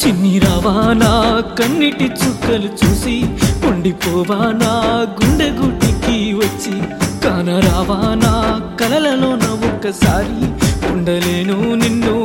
చిన్ని రావా నా కన్నిటి చుక్కలు చూసి ఉండిపోవా నా గుండె గుటికి వచ్చి కానరావా నా కలలలో నా ఒక్కసారి ఉండలేను నిన్ను